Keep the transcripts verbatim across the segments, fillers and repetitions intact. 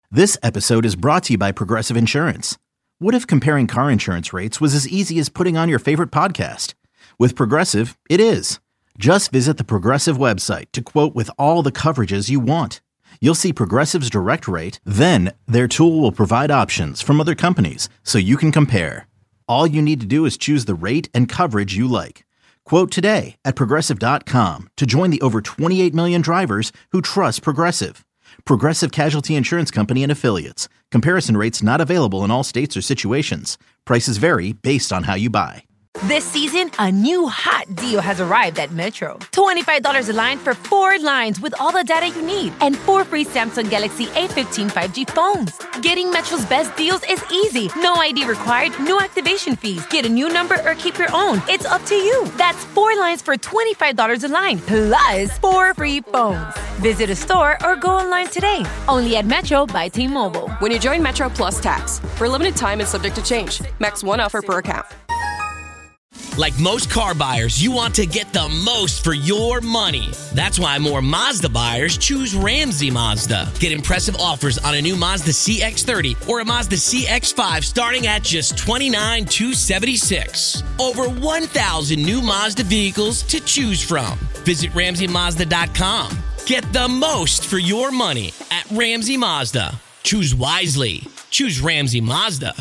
This episode is brought to you by Progressive Insurance. What if comparing car insurance rates was as easy as putting on your favorite podcast? With Progressive, it is. Just visit the Progressive website to quote with all the coverages you want. You'll see Progressive's direct rate, then their tool will provide options from other companies so you can compare. All you need to do is choose the rate and coverage you like. Quote today at progressive dot com to join the over twenty-eight million drivers who trust Progressive. Progressive Casualty Insurance Company and Affiliates. Comparison rates not available in all states or situations. Prices vary based on how you buy. This season, a new hot deal has arrived at Metro. twenty-five dollars a line for four lines with all the data you need and four free Samsung Galaxy A fifteen five G phones. Getting Metro's best deals is easy. No I D required, no activation fees. Get a new number or keep your own. It's up to you. That's four lines for twenty-five dollars a line, plus four free phones. Visit a store or go online today. Only at Metro by T-Mobile. When you join Metro Plus Tax, for a limited time and subject to change. Max one offer per account. Like most car buyers, you want to get the most for your money. That's why more Mazda buyers choose Ramsey Mazda. Get impressive offers on a new Mazda C X thirty or a Mazda C X five starting at just twenty-nine thousand two hundred seventy-six dollars. Over one thousand new Mazda vehicles to choose from. Visit Ramsey Mazda dot com. Get the most for your money at Ramsey Mazda. Choose wisely. Choose Ramsey Mazda.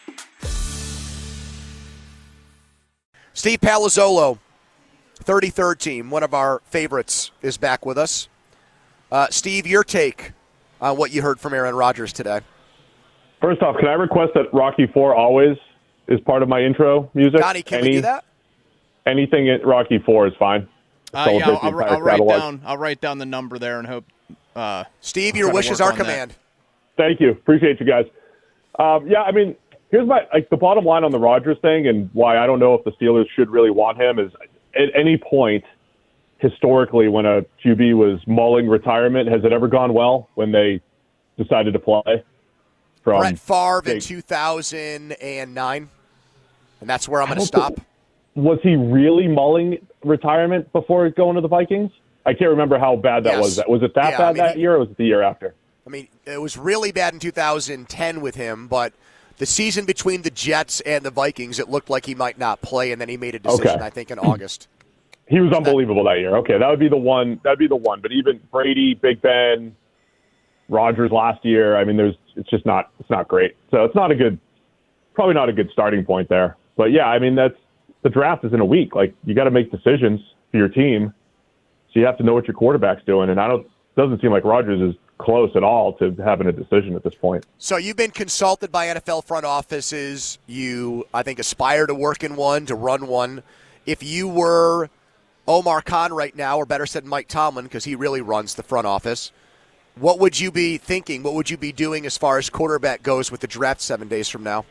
Steve Palazzolo, thirty-third team, one of our favorites, is back with us. Uh, Steve, your take on what you heard from Aaron Rodgers today. First off, can I request that Rocky four always is part of my intro music? Donnie, can Any, we do that? Anything at Rocky four is fine. Uh, yeah, I'll, I'll, I'll write down. I'll write down the number there and hope. Uh, Steve, your wish is our command. That. Thank you. Appreciate you guys. Um, yeah, I mean. Here's my like the bottom line on the Rodgers thing and why I don't know if the Steelers should really want him is at any point historically when a Q B was mulling retirement, has it ever gone well when they decided to play? From Brett Favre they, in two thousand nine, and that's where I'm going to stop. Think, was he really mulling retirement before going to the Vikings? I can't remember how bad that yes. was. Was it that yeah, bad I mean, that he, year or was it the year after? I mean, it was really bad in two thousand ten with him, but the season between the Jets and the Vikings, it looked like he might not play, and then he made a decision, okay. I think, in August. He was unbelievable that year. Okay, that would be the one. That'd be the one. But even Brady, Big Ben, Rodgers last year. I mean, there's. It's just not. It's not great. So it's not a good. Probably not a good starting point there. But yeah, I mean, that's the draft is in a week. Like you got to make decisions for your team, so you have to know what your quarterback's doing. And I don't. Doesn't seem like Rodgers is close at all to having a decision at this point. So you've been consulted by N F L front offices. You, I think, aspire to work in one, to run one. If you were Omar Khan right now, or better said Mike Tomlin, because he really runs the front office, what would you be thinking? What would you be doing as far as quarterback goes with the draft seven days from now?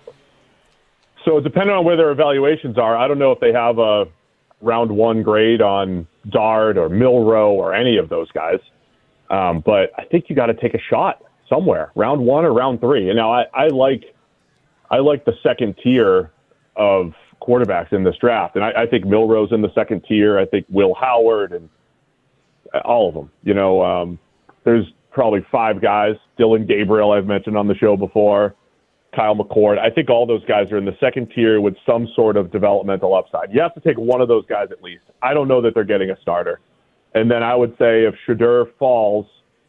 So depending on where their evaluations are, I don't know if they have a round one grade on Dart or Milroe or any of those guys. Um, but I think you got to take a shot somewhere, round one or round three. And now I, I like, I like the second tier of quarterbacks in this draft, and I, I think Milroe's in the second tier. I think Will Howard and all of them. You know, um, there's probably five guys. Dylan Gabriel, I've mentioned on the show before. Kyle McCord. I think all those guys are in the second tier with some sort of developmental upside. You have to take one of those guys at least. I don't know that they're getting a starter. And then I would say if Shedeur falls,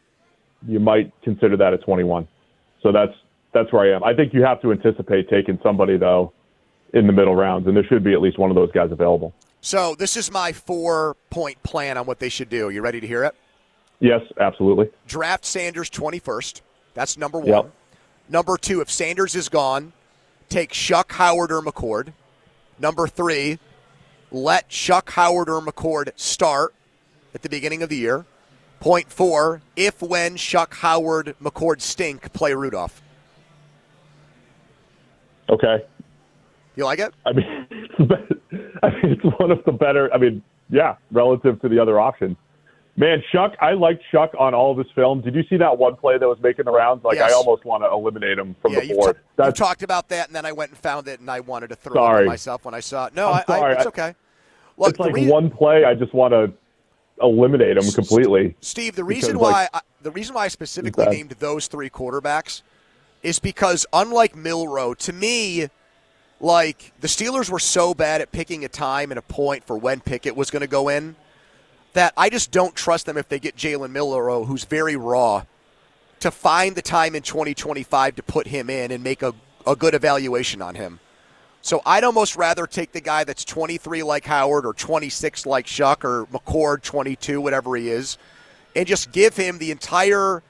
you might consider that at twenty-one. So that's that's where I am. I think you have to anticipate taking somebody, though, in the middle rounds, and there should be at least one of those guys available. So this is my four-point plan on what they should do. You ready to hear it? Yes, absolutely. Draft Sanders twenty-first. That's number one. Yep. Number two, if Sanders is gone, take Shuck, Howard, or McCord. Number three, let Shuck, Howard, or McCord start at the beginning of the year. Point four, if when Shuck, Howard, McCord stink, play Rudolph. Okay. You like it? I mean, I mean, it's one of the better, I mean, yeah, relative to the other options. Man, Shuck, I liked Shuck on all of his films. Did you see that one play that was making the rounds? Like, yes. I almost want to eliminate him from yeah, the board. You t- talked about that, and then I went and found it, and I wanted to throw sorry. it at myself when I saw it. No, I'm I, sorry. I, it's okay. Look, it's like reason- one play I just want to eliminate them completely. Steve, the reason because, why like, I, the reason why I specifically named those three quarterbacks is because unlike Milroe, to me, like the Steelers were so bad at picking a time and a point for when Pickett was going to go in that I just don't trust them if they get Jalen Milroe, who's very raw, to find the time in twenty twenty-five to put him in and make a, a good evaluation on him. So I'd almost rather take the guy that's twenty-three like Howard or twenty-six like Shuck or McCord, twenty-two, whatever he is, and just give him the entire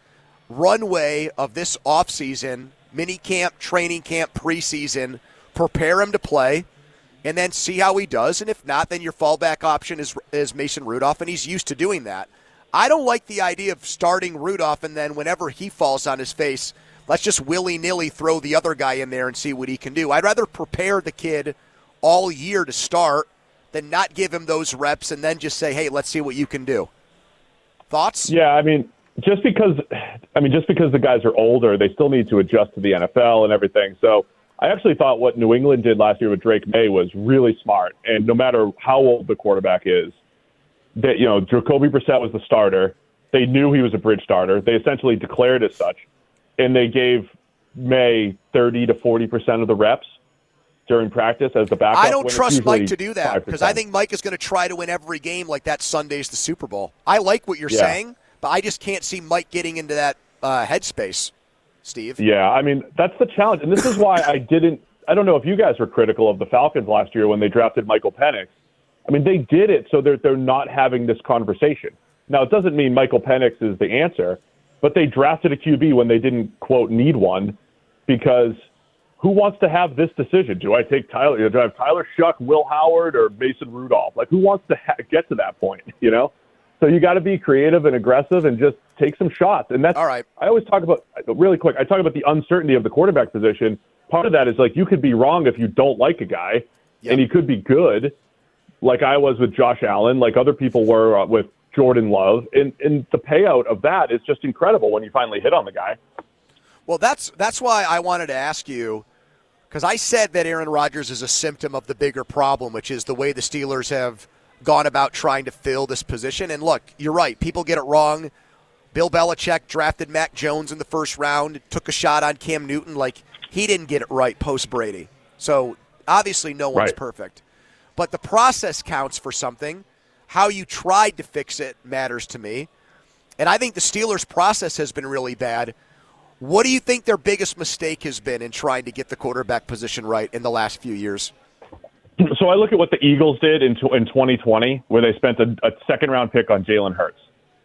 runway of this offseason, mini camp, training camp, preseason, prepare him to play, and then see how he does. And if not, then your fallback option is, is Mason Rudolph, and he's used to doing that. I don't like the idea of starting Rudolph and then whenever he falls on his face, let's just willy-nilly throw the other guy in there and see what he can do. I'd rather prepare the kid all year to start than not give him those reps and then just say, hey, let's see what you can do. Thoughts? Yeah, I mean, just because I mean, just because the guys are older, they still need to adjust to the N F L and everything. So I actually thought what New England did last year with Drake May was really smart. And no matter how old the quarterback is, that, you know, Jacoby Brissett was the starter. They knew he was a bridge starter. They essentially declared as such. And they gave May thirty to forty percent of the reps during practice as the backup. I don't winner. trust Mike to do that because I think Mike is going to try to win every game like that Sunday's the Super Bowl. I like what you're yeah. saying, but I just can't see Mike getting into that uh, headspace, Steve. Yeah, I mean, that's the challenge. And this is why I didn't – I don't know if you guys were critical of the Falcons last year when they drafted Michael Penix. I mean, they did it so they're, they're not having this conversation. Now, it doesn't mean Michael Penix is the answer, but they drafted a Q B when they didn't, quote, need one, because who wants to have this decision? Do I take Tyler, do I have Tyler Shuck, Will Howard, or Mason Rudolph? Like, who wants to ha- get to that point, you know? So you got to be creative and aggressive and just take some shots. And that's, all right. I always talk about, really quick, I talk about the uncertainty of the quarterback position. Part of that is, like, you could be wrong if you don't like a guy, yep. and he could be good, like I was with Josh Allen, like other people were uh, with Jordan Love, and, and the payout of that is just incredible when you finally hit on the guy. Well, that's that's why I wanted to ask you, because I said that Aaron Rodgers is a symptom of the bigger problem, which is the way the Steelers have gone about trying to fill this position. And look, you're right. People get it wrong. Bill Belichick drafted Mac Jones in the first round, took a shot on Cam Newton. Like, he didn't get it right post-Brady. So, obviously, no one's right. perfect. But the process counts for something. How you tried to fix it matters to me. And I think the Steelers' process has been really bad. What do you think their biggest mistake has been in trying to get the quarterback position right in the last few years? So I look at what the Eagles did in in twenty twenty, where they spent a, a second-round pick on Jalen Hurts.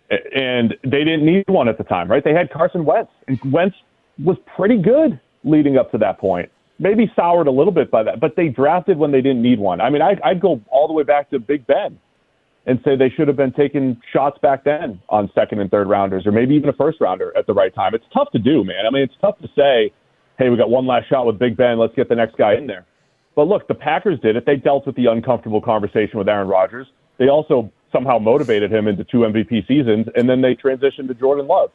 And they didn't need one at the time, right? They had Carson Wentz, and Wentz was pretty good leading up to that point. Maybe soured a little bit by that, but they drafted when they didn't need one. I mean, I'd, I'd go all the way back to Big Ben and say they should have been taking shots back then on second and third rounders, or maybe even a first rounder at the right time. It's tough to do, man. I mean, it's tough to say, hey, we got one last shot with Big Ben. Let's get the next guy in there. But look, the Packers did it. They dealt with the uncomfortable conversation with Aaron Rodgers. They also somehow motivated him into two M V P seasons, and then they transitioned to Jordan Love.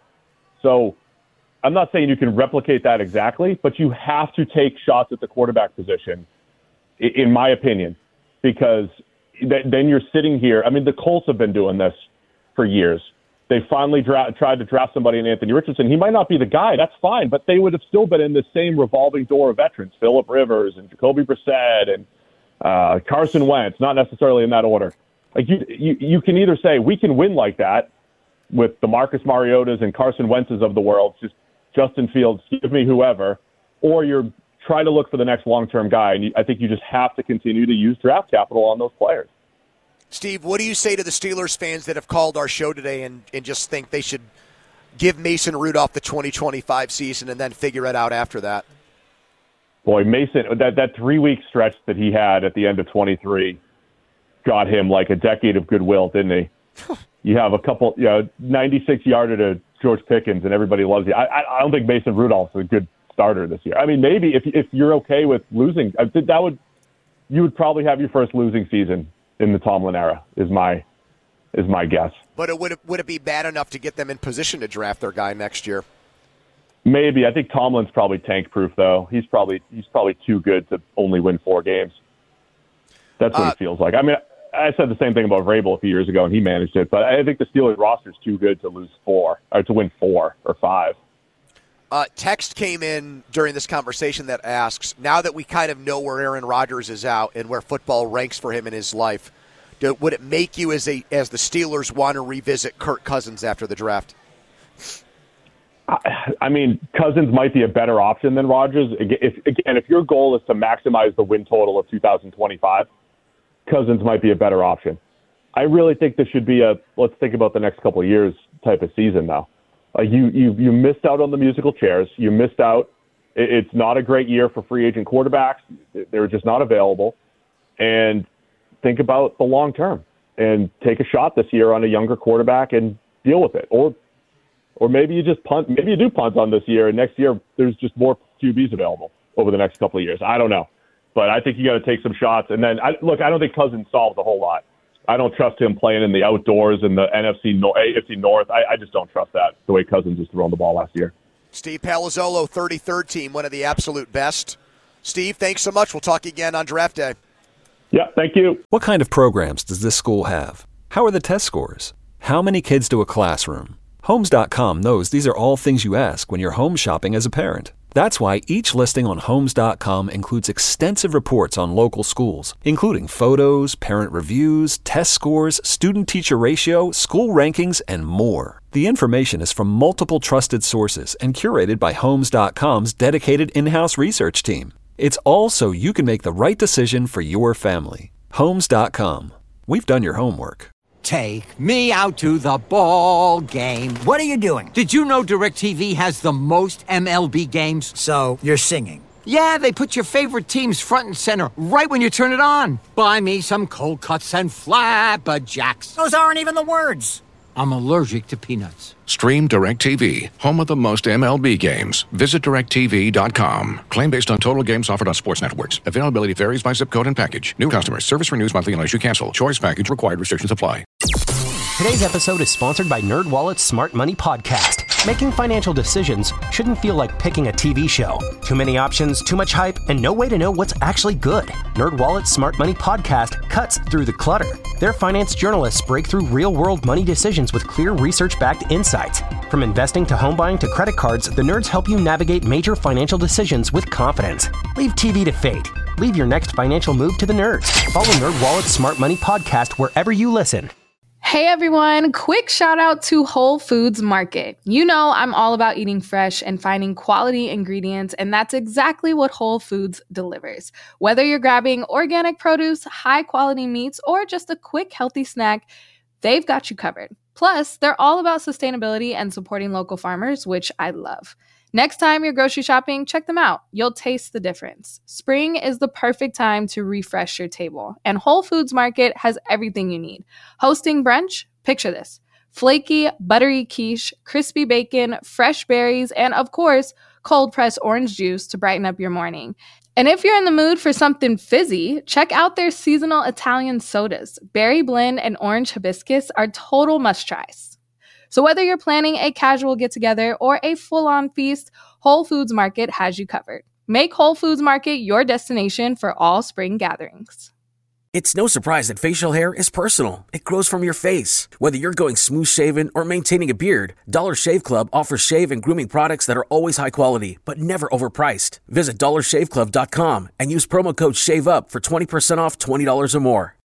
So I'm not saying you can replicate that exactly, but you have to take shots at the quarterback position, in my opinion, because then you're sitting here. I mean, the Colts have been doing this for years. They finally dra- tried to draft somebody in Anthony Richardson. He might not be the guy. That's fine, but they would have still been in the same revolving door of veterans, Phillip Rivers and Jacoby Brissett and uh, Carson Wentz, not necessarily in that order. Like you, you, you can either say we can win like that with the Marcus Mariotas and Carson Wentzes of the world, just Justin Fields, give me whoever, or you're trying to look for the next long-term guy. And you, I think you just have to continue to use draft capital on those players. Steve, what do you say to the Steelers fans that have called our show today and, and just think they should give Mason Rudolph the twenty twenty-five season and then figure it out after that? Boy, Mason, that, that three-week stretch that he had at the end of twenty-three got him like a decade of goodwill, didn't he? You have a couple, you know, ninety-six yarder to George Pickens, and everybody loves you. I, I don't think Mason Rudolph's a good starter this year. I mean, maybe if if you're okay with losing, I think that would you would probably have your first losing season in the Tomlin era. Is my is my guess. But it would it, would it be bad enough to get them in position to draft their guy next year? Maybe. I think Tomlin's probably tank proof though. He's probably he's probably too good to only win four games. That's what uh, it feels like. I mean, I said the same thing about Vrabel a few years ago, and he managed it. But I think the Steelers roster is too good to lose four, or to win four or five. Uh, text came in during this conversation that asks, now that we kind of know where Aaron Rodgers is out and where football ranks for him in his life, do, would it make you as a as the Steelers want to revisit Kirk Cousins after the draft? I, I mean, Cousins might be a better option than Rodgers. If, again, if your goal is to maximize the win total of two thousand twenty-five, Cousins might be a better option. I really think this should be a let's think about the next couple of years type of season now. Uh, you, you you missed out on the musical chairs. You missed out. It, it's not a great year for free agent quarterbacks. They're just not available. And think about the long term and take a shot this year on a younger quarterback and deal with it. Or or maybe you just punt. Maybe you do punt on this year, and next year there's just more Q Bs available over the next couple of years. I don't know. But I think you got to take some shots. And then, I, look, I don't think Cousins solved a whole lot. I don't trust him playing in the outdoors in the N F C, no- A F C North. I, I just don't trust that, the way Cousins was throwing the ball last year. Steve Palazzolo, thirty-third team, one of the absolute best. Steve, thanks so much. We'll talk again on draft day. Yeah, thank you. What kind of programs does this school have? How are the test scores? How many kids do a classroom? Homes dot com knows these are all things you ask when you're home shopping as a parent. That's why each listing on Homes dot com includes extensive reports on local schools, including photos, parent reviews, test scores, student-teacher ratio, school rankings, and more. The information is from multiple trusted sources and curated by Homes dot com's dedicated in-house research team. It's all so you can make the right decision for your family. Homes dot com. We've done your homework. Take me out to the ball game. What are you doing? Did you know DirecTV has the most M L B games? So, you're singing? Yeah, they put your favorite teams front and center right when you turn it on. Buy me some cold cuts and flabberjacks. Those aren't even the words. I'm allergic to peanuts. Stream DirecTV, home of the most M L B games. Visit direct T V dot com. Claim based on total games offered on sports networks. Availability varies by zip code and package. New customers. Service renews monthly unless you cancel. Choice package required. Restrictions apply. Today's episode is sponsored by NerdWallet's Smart Money Podcast. Making financial decisions shouldn't feel like picking a T V show. Too many options, too much hype, and no way to know what's actually good. NerdWallet's Smart Money Podcast cuts through the clutter. Their finance journalists break through real-world money decisions with clear research-backed insights. From investing to home buying to credit cards, the nerds help you navigate major financial decisions with confidence. Leave T V to fate. Leave your next financial move to the nerds. Follow NerdWallet's Smart Money Podcast wherever you listen. Hey everyone, quick shout out to Whole Foods Market. You know I'm all about eating fresh and finding quality ingredients, and that's exactly what Whole Foods delivers. Whether you're grabbing organic produce, high quality meats, or just a quick healthy snack, they've got you covered. Plus, they're all about sustainability and supporting local farmers, which I love. Next time you're grocery shopping, check them out. You'll taste the difference. Spring is the perfect time to refresh your table, and Whole Foods Market has everything you need. Hosting brunch? Picture this. Flaky, buttery quiche, crispy bacon, fresh berries, and of course, cold-pressed orange juice to brighten up your morning. And if you're in the mood for something fizzy, check out their seasonal Italian sodas. Berry blend and orange hibiscus are total must-tries. So whether you're planning a casual get-together or a full-on feast, Whole Foods Market has you covered. Make Whole Foods Market your destination for all spring gatherings. It's no surprise that facial hair is personal. It grows from your face. Whether you're going smooth-shaven or maintaining a beard, Dollar Shave Club offers shave and grooming products that are always high quality, but never overpriced. Visit dollar shave club dot com and use promo code SHAVEUP for twenty percent off twenty dollars or more.